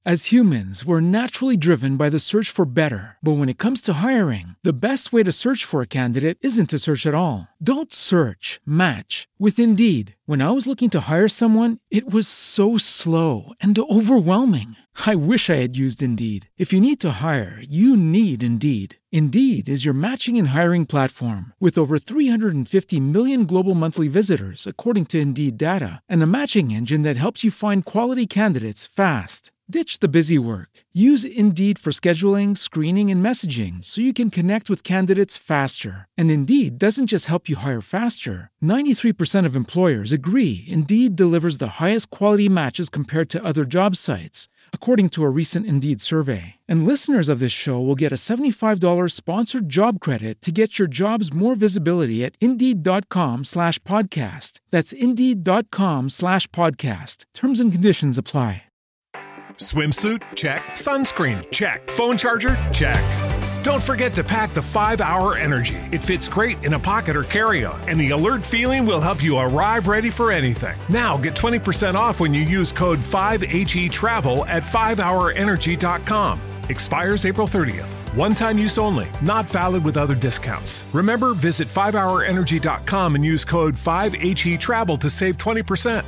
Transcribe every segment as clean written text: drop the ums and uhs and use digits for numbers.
As humans, we're naturally driven by the search for better. But when it comes to hiring, the best way to search for a candidate isn't to search at all. Don't search, match with Indeed. When I was looking to hire someone, it was so slow and overwhelming. I wish I had used Indeed. If you need to hire, you need Indeed. Indeed is your matching and hiring platform with over 350 million global monthly visitors, according to Indeed data, and a matching engine that helps you find quality candidates fast. Ditch the busy work. Use Indeed for scheduling, screening, and messaging so you can connect with candidates faster. And Indeed doesn't just help you hire faster. 93% of employers agree Indeed delivers the highest quality matches compared to other job sites, according to a recent Indeed survey. And listeners of this show will get a $75 sponsored job credit to get your jobs more visibility at Indeed.com/podcast. That's Indeed.com/podcast. Terms and conditions apply. Swimsuit? Check. Sunscreen? Check. Phone charger? Check. Don't forget to pack the 5-Hour Energy. It fits great in a pocket or carry-on, and the alert feeling will help you arrive ready for anything. Now get 20% off when you use code 5HETRAVEL at 5hourenergy.com. Expires April 30th. One-time use only. Not valid with other discounts. Remember, visit 5hourenergy.com and use code 5HETRAVEL to save 20%.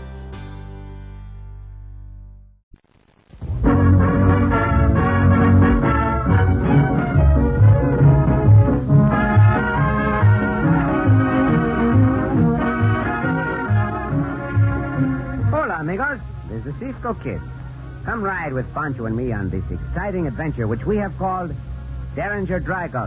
Amigos, this is the Cisco Kid. Come ride with Pancho and me on this exciting adventure which we have called Derringer Dry Gulch.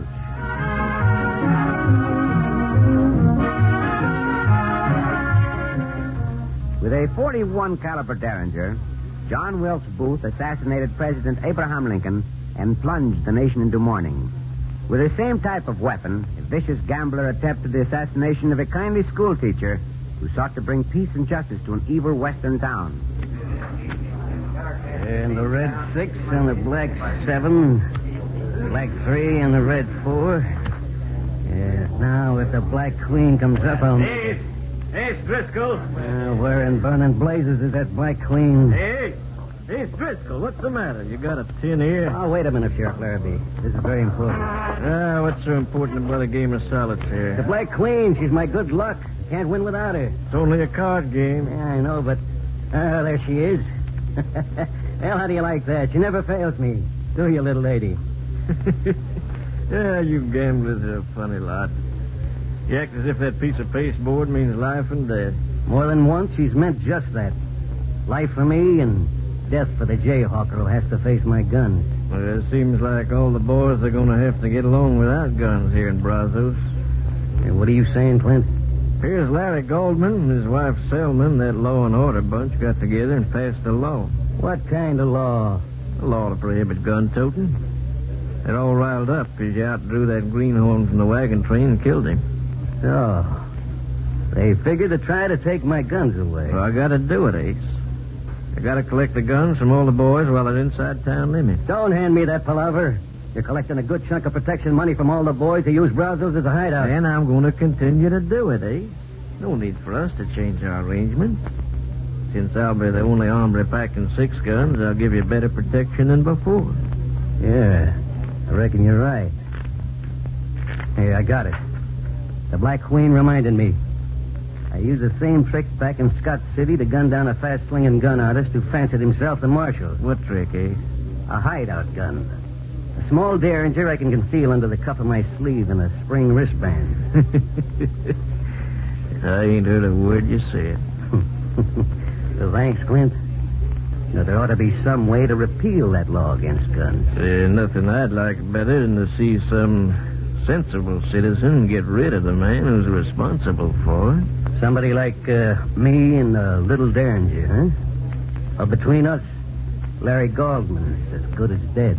With a .41 caliber Derringer, John Wilkes Booth assassinated President Abraham Lincoln and plunged the nation into mourning. With the same type of weapon, a vicious gambler attempted the assassination of a kindly schoolteacher who sought to bring peace and justice to an evil western town. And the red 6 and the black 7, black 3 and the red 4. Yeah, now if the black queen comes up, I'll... Hey, Driscoll. Where in burning blazes is that black queen? Hey, Driscoll, what's the matter? You got a tin ear? Oh, wait a minute, Sheriff Larrabee. This is very important. What's so important about a game of solitaire? The black queen, she's my good luck. Can't win without her. It's only a card game. Yeah, I know, but... there she is. Well, how do you like that? She never fails me. Do you, little lady? Yeah, you gamblers are a funny lot. You act as if that piece of pasteboard means life and death. More than once, she's meant just that. Life for me and death for the jayhawker who has to face my guns. Well, it seems like all the boys are going to have to get along without guns here in Brazos. Hey, what are you saying, Clint? Here's Larry Goldman and his wife Selman, that law and order bunch, got together and passed a law. What kind of law? A law to prohibit gun toting. They're all riled up because you outdrew that greenhorn from the wagon train and killed him. So, they figured to try to take my guns away. Well, I got to do it, Ace. I got to collect the guns from all the boys while they're inside town limits. Don't hand me that palaver. You're collecting a good chunk of protection money from all the boys to use Brazos as a hideout. And I'm going to continue to do it, Ace. No need for us to change our arrangement. Since I'll be the only hombre packing 6 guns, I'll give you better protection than before. Yeah, I reckon you're right. Hey, I got it. The Black Queen reminded me. I used the same trick back in Scott City to gun down a fast-slinging gun artist who fancied himself the marshal. What trick, Ace? A hideout gun. A small Derringer I can conceal under the cuff of my sleeve in a spring wristband. I ain't heard a word you said. So thanks, Clint. Now, there ought to be some way to repeal that law against guns. There's nothing I'd like better than to see some sensible citizen get rid of the man who's responsible for it. Somebody like me and little Derringer, huh? Well, between us, Larry Goldman's as good as dead.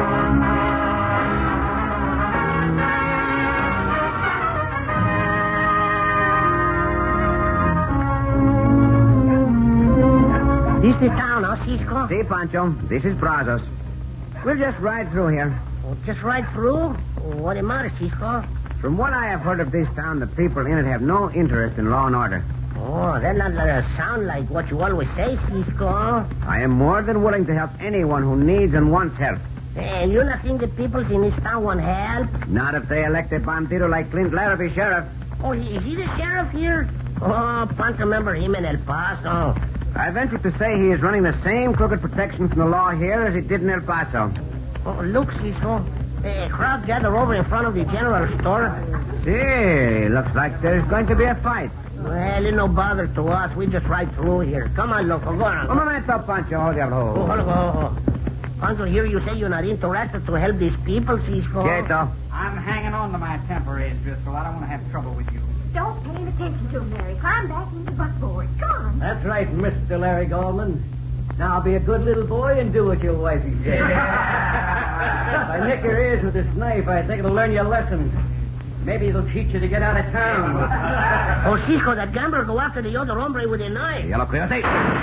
This is town, huh, Cisco? See, Pancho, this is Brazos. We'll just ride through here. Oh, just ride through? What the matter, Cisco? From what I have heard of this town, the people in it have no interest in law and order. Oh, that doesn't sound like what you always say, Cisco. I am more than willing to help anyone who needs and wants help. And you not think the people in this town want help? Not if they elect a bandito like Clint Larrabee sheriff. Oh, is he the sheriff here? Oh, Pancho, remember him in El Paso. I venture to say he is running the same crooked protection from the law here as he did in El Paso. Oh, look, Cisco. A crowd gathered over in front of the general store. See, looks like there's going to be a fight. Well, it's no bother to us. We just ride through here. Come on, loco. Go on. Un momento, Pancho. Hold your Oh, hold on. Pancho, here you say you're not interested to help these people, Cisco. Quieto. I'm hanging on to my temper, Ace Driscoll. I don't want to have trouble with you. Don't pay any attention to him, Larry. Climb back into the buckboard. Come on. That's right, Mr. Larry Goldman. Now be a good little boy and do what your wifey says. If I nick your ears with this knife, I think it'll learn you a lesson. Maybe it'll teach you to get out of town. Oh, Cisco, that gambler go after the other hombre with a knife. Yellow Coyote.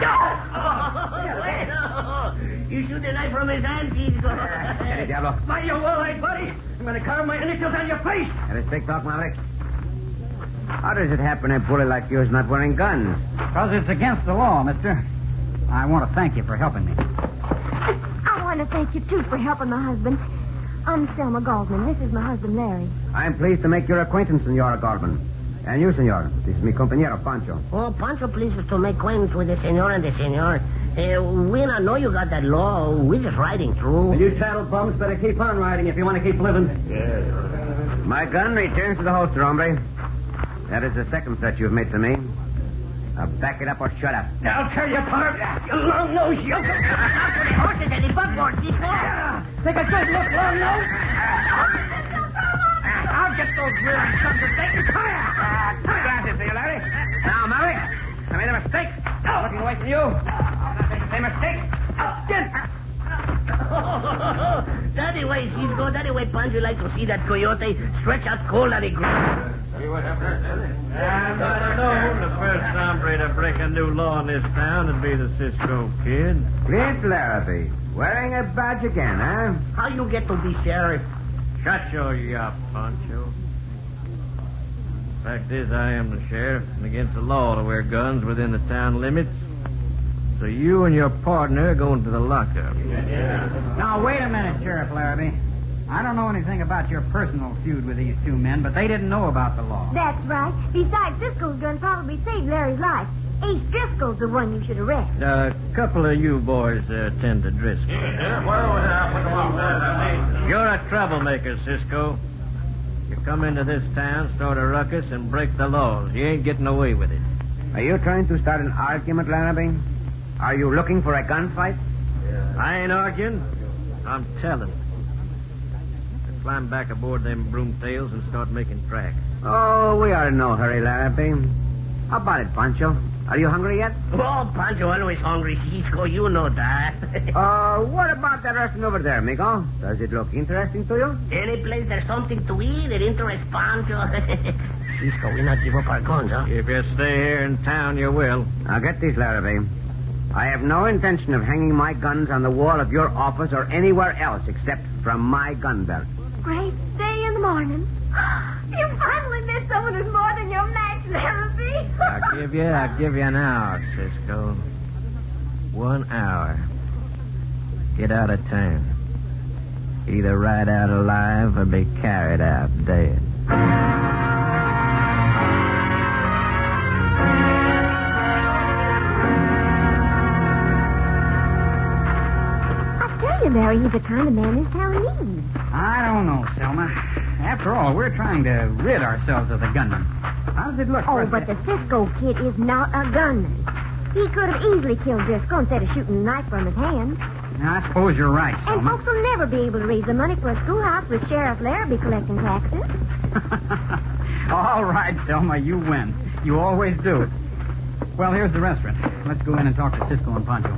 You shoot the knife from his hand, Cisco. Eddie Diablo. By your word, buddy. I'm going to carve my initials on your face. That is big talk, Maverick. How does it happen a bully like you is not wearing guns? Because it's against the law, mister. I want to thank you for helping me. I want to thank you, too, for helping my husband. I'm Selma Goldman. This is my husband, Larry. I'm pleased to make your acquaintance, Senora Goldman. And you, senor. This is mi compañero, Pancho. Oh, Pancho pleases to make acquaintance with the senor and the senor. We not know you got that law. We're just riding through. And you saddle bums better keep on riding if you want to keep living. My gun returns to the holster, hombre. That is the second threat you've made to me. Now back it up or shut up. I'll tear you apart, you long-nosed yokel. After the horses and the buckboard, Cisco. Take a good look, long-nosed. I'll get those rear sons of Satan. Come here. Glasses, see you, Larry. Now, Maverick, I made a mistake. Looking away from you. Same mistake. Get. That way, Cisco. That way, Pancho like to see that coyote stretch out cold on the ground. And I know the first hombre to break a new law in this town would be the Cisco Kid. Clint Larrabee. Wearing a badge again, huh? How you get to be sheriff? Shut your yap, Pancho. Fact is, I am the sheriff, and against the law to wear guns within the town limits. So you and your partner are going to the lockup. Now, wait a minute, Sheriff Larrabee. I don't know anything about your personal feud with these two men, but they didn't know about the law. That's right. Besides, Driscoll's gun probably saved Larry's life. Ace Driscoll's the one you should arrest. A couple of you boys tend to Driscoll. You're a troublemaker, Cisco. You come into this town, start a ruckus, and break the laws. You ain't getting away with it. Are you trying to start an argument, Larrabee? Are you looking for a gunfight? I ain't arguing. I'm telling. Climb back aboard them broomtails and start making tracks. Oh, we are in no hurry, Larrabee. How about it, Pancho? Are you hungry yet? Oh, Pancho always hungry, Cisco. You know that. What about that restaurant over there, amigo? Does it look interesting to you? Any place there's something to eat, it interests Pancho. Cisco, we not give up our guns, huh? If you stay here in town, you will. Now, get this, Larrabee. I have no intention of hanging my guns on the wall of your office or anywhere else except from my gun belt. Great day in the morning. You finally missed someone who's more than your match, Larrabee. I'll give you an hour, Cisco. 1 hour. Get out of town. Either ride out alive or be carried out dead. Larry, he's the kind of man this town needs. I don't know, Selma. After all, we're trying to rid ourselves of the gunman. How does it look? Oh, but the Cisco Kid is not a gunman. He could have easily killed Driscoll instead of shooting a knife from his hand. Now, I suppose you're right, And Selma. folks will never be able to raise the money for a schoolhouse with Sheriff Larrabee collecting taxes. All right, Selma, you win. You always do. Well, here's the restaurant. Let's go in and talk to Cisco and Pancho.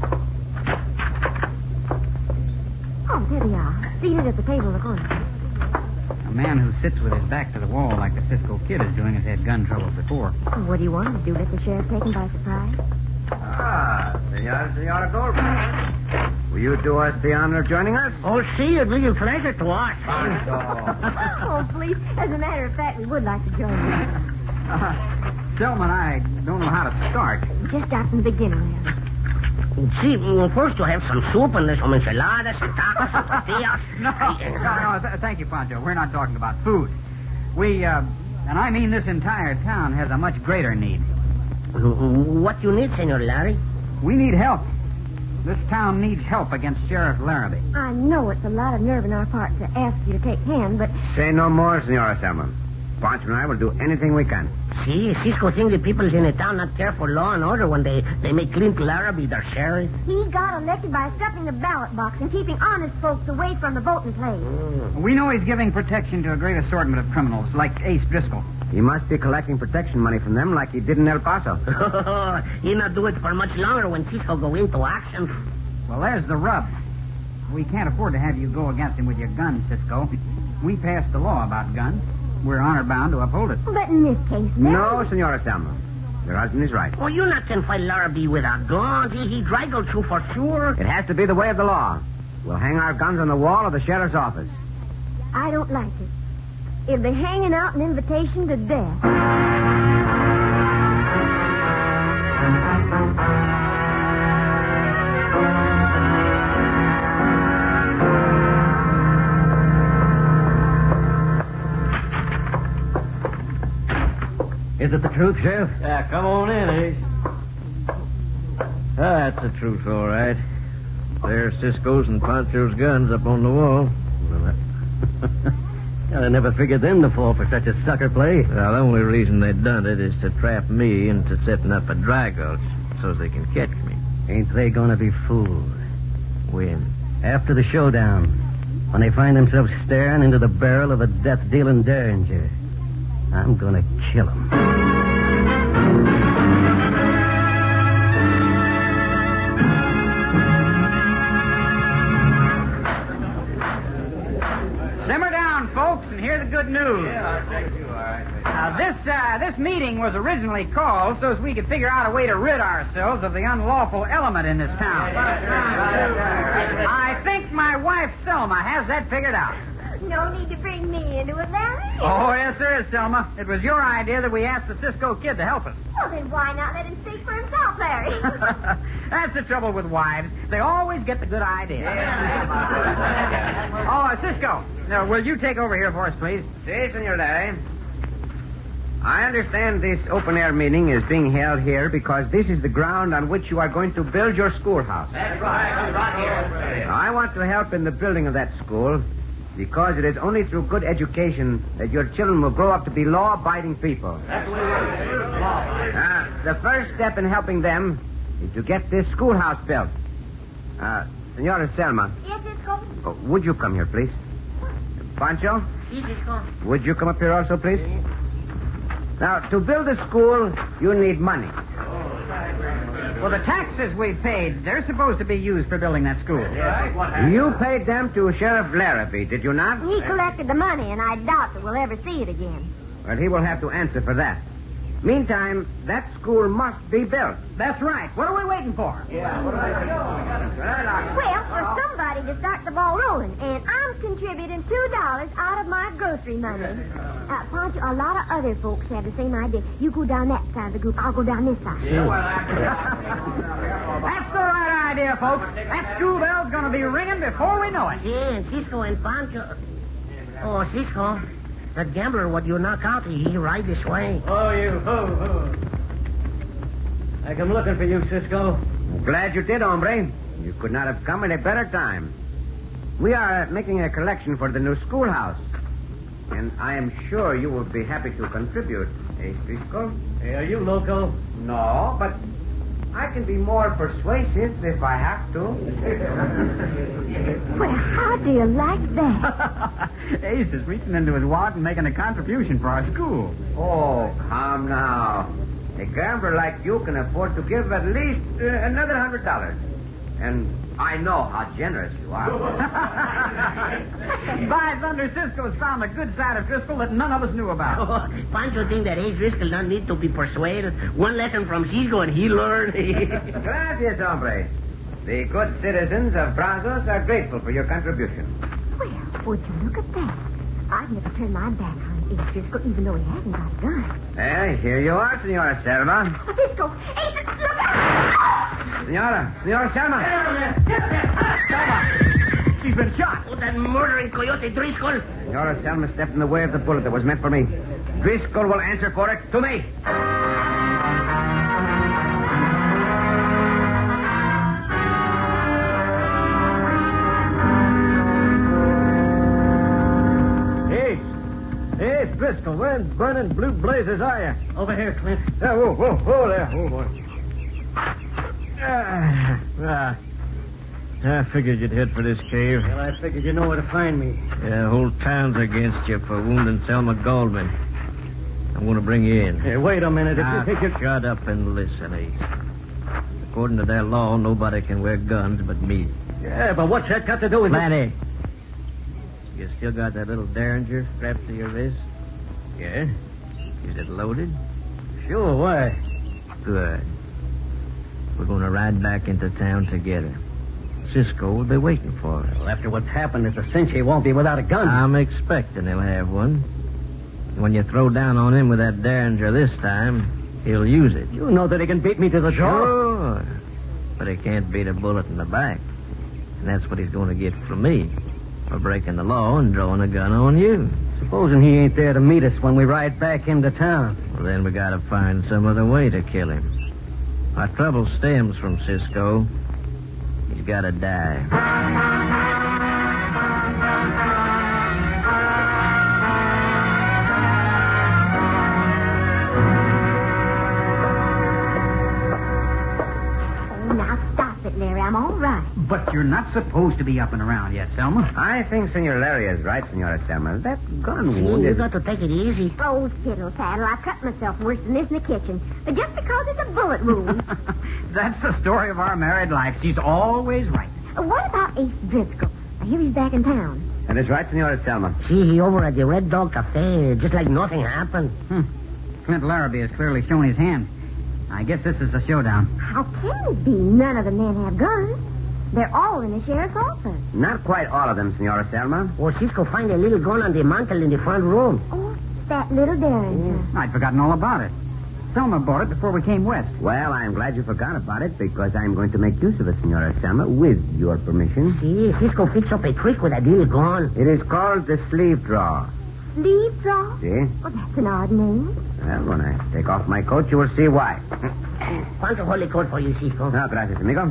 Oh, there they are. Seated at the table in the corner. A man who sits with his back to the wall like the Cisco Kid is doing has had gun trouble before. What do you want to do? Let the sheriff take him by surprise? Senora Goldman. Will you do us the honor of joining us? Oh, see, it'd be a pleasure to watch. Oh, please. As a matter of fact, we would like to join you. Selma and I don't know how to start. Just start from the beginning, Larry. See, well, first you have some soup and there's some enchiladas, some tacos, some tortillas. No, thank you, Pancho. We're not talking about food. We, and I mean this entire town, has a much greater need. What you need, Senor Larry? We need help. This town needs help against Sheriff Larrabee. I know it's a lot of nerve on our part to ask you to take hand, but... Say no more, Senora Selma. Pancho and I will do anything we can. See, Cisco thinks the people in the town not care for law and order when they make Clint Larrabee their sheriff. He got elected by stuffing the ballot box and keeping honest folks away from the voting place. We know he's giving protection to a great assortment of criminals, like Ace Driscoll. He must be collecting protection money from them like he did in El Paso. He not do it for much longer when Cisco go into action. Well, there's the rub. We can't afford to have you go against him with your gun, Cisco. We passed the law about guns. We're honor-bound to uphold it. But in this case, No, Senora Selma. Your husband is right. Oh, you not can fight Larrabee without guns. He draggled through for sure. It has to be the way of the law. We'll hang our guns on the wall of the sheriff's office. I don't like it. It'll be hanging out an invitation to death. Is it the truth, Sheriff? Yeah, come on in, Ace. That's the truth, all right. There's Cisco's and Pancho's guns up on the wall. I never figured them to fall for such a sucker play. Well, the only reason they done it is to trap me into setting up a dry gulch so they can catch me. Ain't they gonna be fooled? When? After the showdown, when they find themselves staring into the barrel of a death-dealing Derringer. I'm gonna kill him. Simmer down, folks, and hear the good news. Yeah, I'll take you, all right. This meeting was originally called so as we could figure out a way to rid ourselves of the unlawful element in this town. I think my wife, Selma, has that figured out. No need to bring me into it, Larry. Oh, yes, there is, Selma. It was your idea that we asked the Cisco kid to help us. Well, then why not let him speak for himself, Larry? That's the trouble with wives. They always get the good idea. Oh, Cisco, will you take over here for us, please? Si, Senor Larry. I understand this open-air meeting is being held here because this is the ground on which you are going to build your schoolhouse. That's right here. I want to help in the building of that school because it is only through good education that your children will grow up to be law-abiding people. The first step in helping them is to get this schoolhouse built. Senora Selma. Yes, Cisco? Would you come here, please? Pancho? Si, Cisco. Would you come up here also, please? Now, to build a school, you need money. Well, the taxes we paid, they're supposed to be used for building that school. You paid them to Sheriff Larrabee, did you not? He collected the money, and I doubt that we'll ever see it again. Well, he will have to answer for that. Meantime, that school must be built. That's right. What are we waiting for? Well, for somebody to start the ball rolling, and I'm contributing $2 out of my grocery money. Pancho, a lot of other folks have the same idea. You go down that side of the group, I'll go down this side. That's the right idea, folks. That school bell's going to be ringing before we know it. Yeah, and Cisco and Pancho. Oh, Cisco. That gambler what you knock out, he ride this way. Oh, you ho. I come looking for you, Cisco. I'm glad you did, hombre. You could not have come at a better time. We are making a collection for the new schoolhouse. And I am sure you will be happy to contribute. Eh, Cisco? Hey, are you local? No, but I can be more persuasive if I have to. Well, how do you like that? Ace is reaching into his wallet and making a contribution for our school. Oh, come now. A gambler like you can afford to give at least another $100. And I know how generous you are. By thunder, Cisco's found a good side of Driscoll that none of us knew about. Oh, Pancho think that Ace Driscoll don't need to be persuaded. One lesson from Cisco and he learned. Gracias, hombre. The good citizens of Brazos are grateful for your contribution. Well, would you look at that? I'd never turn my back on Ace Driscoll, even though he hasn't got a gun. Hey, here you are, Senora Selma. Cisco, Ace, look out! Senora Selma. Selma! She's been shot. Oh, that murdering coyote Driscoll. Senora Selma stepped in the way of the bullet that was meant for me. Driscoll will answer for it to me. Hey, Driscoll, where in burning blue blazes are you? Over here, Clint. Whoa there. Oh, boy. I figured you'd head for this cave. Well, I figured you know where to find me. Yeah, the whole town's against you for wounding Selma Goldman. I'm going to bring you in. Hey, wait a minute. If you think you're... Shut up and listen, Ace. According to their law, nobody can wear guns but me. Yeah, but what's that got to do with... Lanny, you still got that little Derringer strapped to your wrist? Yeah? Is it loaded? Sure, why? Good. We're going to ride back into town together. Cisco will be waiting for us. Well, after what's happened, it's a cinch he won't be without a gun. I'm expecting he'll have one. When you throw down on him with that Derringer this time, he'll use it. You know that he can beat me to the jaw. Sure. But he can't beat a bullet in the back. And that's what he's going to get from me. For breaking the law and drawing a gun on you. Supposing he ain't there to meet us when we ride back into town. Well, then we got to find some other way to kill him. Our trouble stems from Cisco. He's got to die. Larry, I'm all right. But you're not supposed to be up and around yet, Selma. I think Senor Larry is right, Senora Selma. That gun wound You is... got to take it easy. Oh, fiddle faddle, I cut myself worse than this in the kitchen. But just because it's a bullet wound. That's the story of our married life. She's always right. What about Ace Driscoll? I hear he's back in town. That is right, Senora Selma. See, he over at the Red Dog Cafe, just like nothing happened. Clint Larrabee has clearly shown his hand. I guess this is a showdown. How can it be? None of the men have guns. They're all in the sheriff's office. Not quite all of them, Senora Selma. Or Cisco find a little gun on the mantel in the front room. Oh, that little Derringer. I'd forgotten all about it. Selma bought it before we came west. Well, I'm glad you forgot about it because I'm going to make use of it, Senora Selma, with your permission. See, Cisco fixed up a trick with that little gun. It is called the sleeve draw. Sleeve draw? See? Oh, that's an odd name. Well, when I take off my coat, you will see why. Quanto holy coat for you, Cisco? No, gracias, amigo.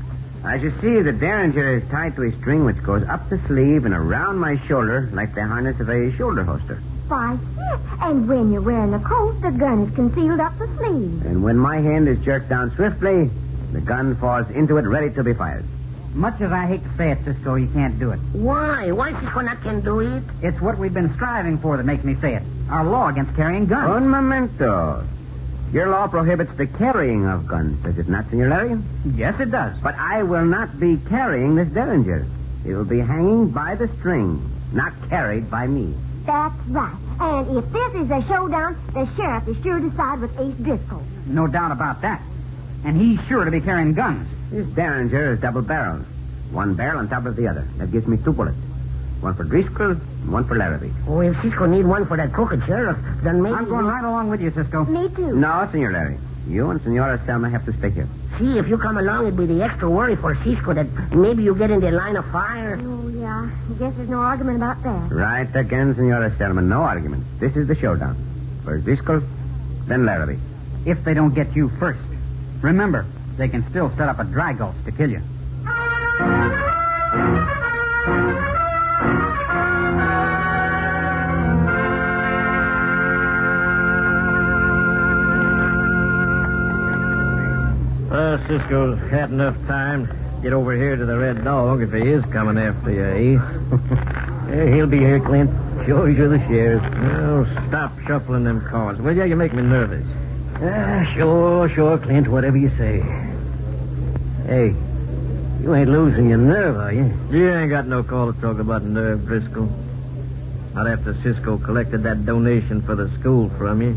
As you see, the Derringer is tied to a string which goes up the sleeve and around my shoulder like the harness of a shoulder holster. Why, yes. And when you're wearing the coat, the gun is concealed up the sleeve. And when my hand is jerked down swiftly, the gun falls into it ready to be fired. Much as I hate to say it, Cisco, you can't do it. Why? Why Cisco not can do it? It's what we've been striving for that makes me say it. Our law against carrying guns. Un momento. Your law prohibits the carrying of guns, does it not, Senor Larry? Yes, it does. But I will not be carrying this Derringer. It will be hanging by the string, not carried by me. That's right. And if this is a showdown, the sheriff is sure to side with Ace Driscoll. No doubt about that. And he's sure to be carrying guns. This Derringer is double-barreled. One barrel on top of the other. That gives me 2 bullets. One for Driscoll and one for Larrabee. Oh, if Cisco need one for that crooked sheriff, then maybe... I'm going right along with you, Cisco. Me too. No, Senor Larry. You and Senora Selma have to stay here. See, if you come along, it'd be the extra worry for Cisco that maybe you get in the line of fire. Oh, yeah. I guess there's no argument about that. Right again, Senora Selma. No argument. This is the showdown. First Driscoll, then Larrabee. If they don't get you first. Remember, they can still set up a dry gulch to kill you. Cisco's had enough time to get over here to the Red Dog if he is coming after you, Ace. He'll be here, Clint. Sure, you're the sheriff. Oh, stop shuffling them cards. Will you? You make me nervous. Sure, Clint, whatever you say. Hey, you ain't losing your nerve, are you? You ain't got no call to talk about nerve, Driscoll. Not after Cisco collected that donation for the school from you.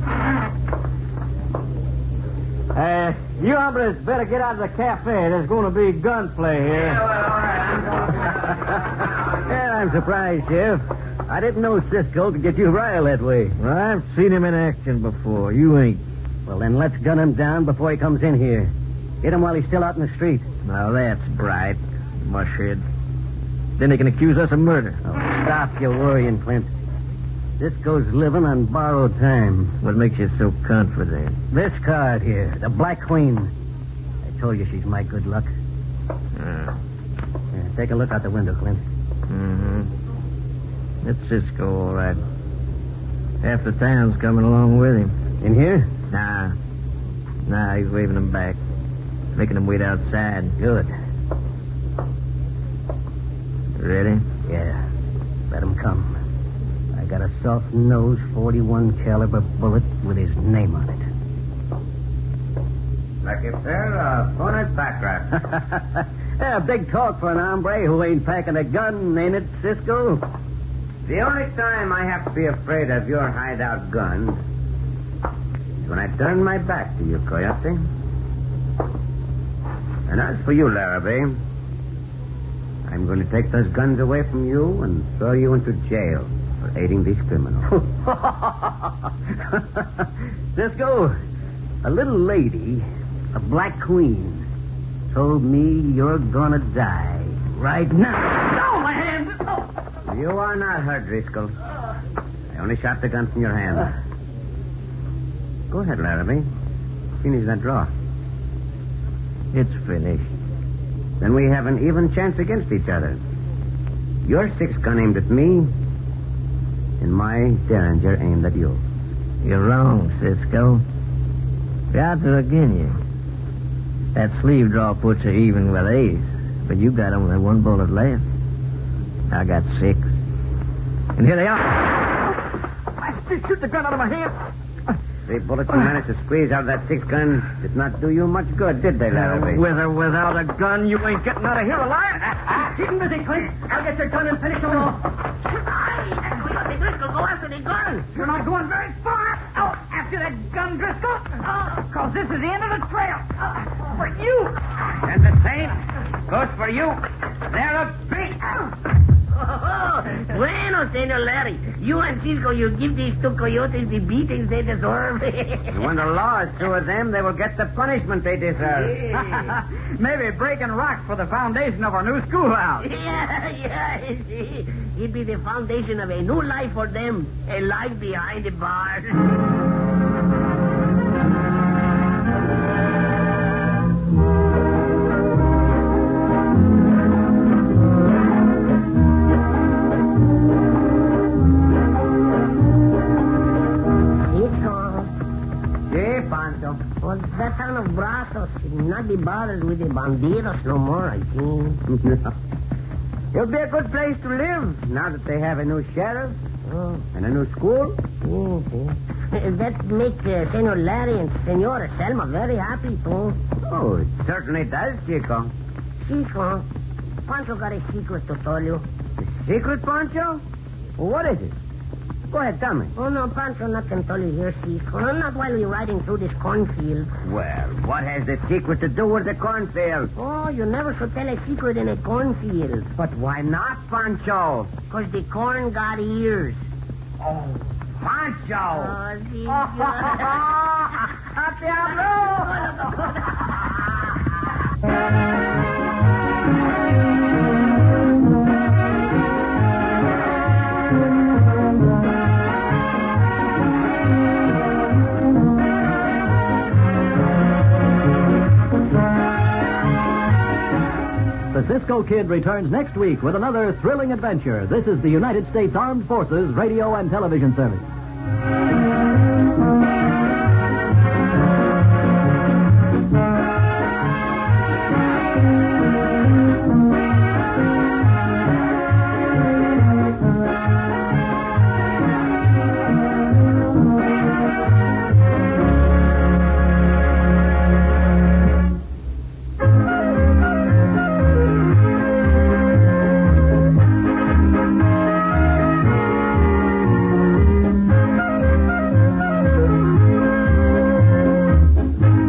You hombres better get out of the cafe. There's going to be gunplay here. Yeah, well, all right. I'm surprised, Sheriff. I didn't know Cisco could get you riled that way. Well, I've seen him in action before. You ain't. Well, then let's gun him down before he comes in here. Get him while he's still out in the street. Now, that's bright, mushhead. Then they can accuse us of murder. Oh, stop your worrying, Clint. Cisco's living on borrowed time. What makes you so confident? This card here, the Black Queen. I told you she's my good luck. Here, take a look out the window, Clint. Mm-hmm. It's Cisco, all right. Half the town's coming along with him. In here? Nah, he's waving them back. Making them wait outside. Good. Ready? Yeah. Let him come. I got a soft-nosed 41 caliber bullet with his name on it. Lucky sir, bonus backdraft. Yeah, big talk for an hombre who ain't packing a gun, ain't it, Cisco? The only time I have to be afraid of your hideout gun is when I turn my back to you, Coyote. And as for you, Larrabee, I'm going to take those guns away from you and throw you into jail for aiding these criminals. Cisco, a little lady, a Black Queen, told me you're gonna die right now. Oh, my hand! Oh. You are not hurt, Driscoll. I only shot the gun from your hand. Go ahead, Larrabee. Finish that draw. It's finished. Then we have an even chance against each other. Your six-gun aimed at me, and my Derringer aimed at you. You're wrong, Cisco. The odds are against you. That sleeve draw puts you even with Ace, but you got only one bullet left. I got 6. And here they are. I just shoot the gun out of my hand. 3 bullets you managed to squeeze out of that 6-gun did not do you much good, did they, Larrabee? With or without a gun, you ain't getting out of here alive. Keep him busy, Clint. I'll get your gun and finish them off. Coyote Driscoll, go after the gun. You're not going very far. Oh, after that gun, Driscoll. Because this is the end of the trail. For you. And the same goes for you. They're a beat. Bueno, Senor Larry. You and Cisco, you give these 2 coyotes the beatings they deserve. When the law is through with them, they will get the punishment they deserve. Maybe breaking rocks for the foundation of our new schoolhouse. Yeah. It'd be the foundation of a new life for them. A life behind the bars. Well, that town of Brazos should not be bothered with the bandidos no more, I think. No. It'll be a good place to live now that they have a new sheriff and a new school. That makes Senor Larry and Senora Selma very happy, too. Oh, it certainly does, Chico. Chico, Pancho got a secret to tell you. A secret, Pancho? Well, what is it? Go ahead, tell me. Oh, no, Pancho, nothing to tell you here, Cisco. Not while we're riding through this cornfield. Well, what has the secret to do with the cornfield? Oh, you never should tell a secret in a cornfield. But why not, Pancho? Because the corn got ears. Oh, Pancho! Oh, The Cisco Kid returns next week with another thrilling adventure. This is the United States Armed Forces Radio and Television Service.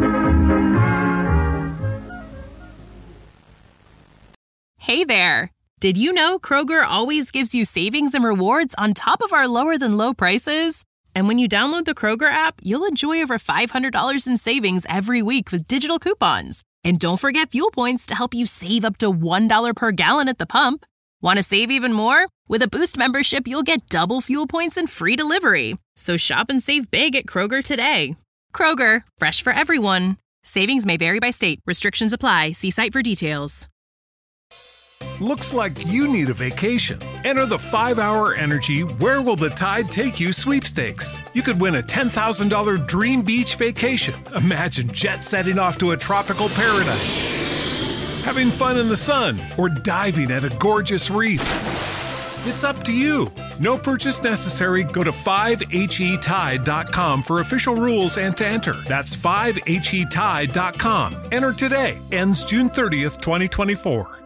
Hey there. Did you know Kroger always gives you savings and rewards on top of our lower-than-low prices? And when you download the Kroger app, you'll enjoy over $500 in savings every week with digital coupons. And don't forget fuel points to help you save up to $1 per gallon at the pump. Want to save even more? With a Boost membership, you'll get double fuel points and free delivery. So shop and save big at Kroger today. Kroger, fresh for everyone. Savings may vary by state. Restrictions apply. See site for details. Looks like you need a vacation. Enter the 5-Hour Energy Where Will the Tide Take You sweepstakes. You could win a $10,000 dream beach vacation. Imagine jet setting off to a tropical paradise, having fun in the sun, or diving at a gorgeous reef. It's up to you. No purchase necessary. Go to 5HETide.com for official rules and to enter. That's 5HETide.com. Enter today. Ends June 30th, 2024.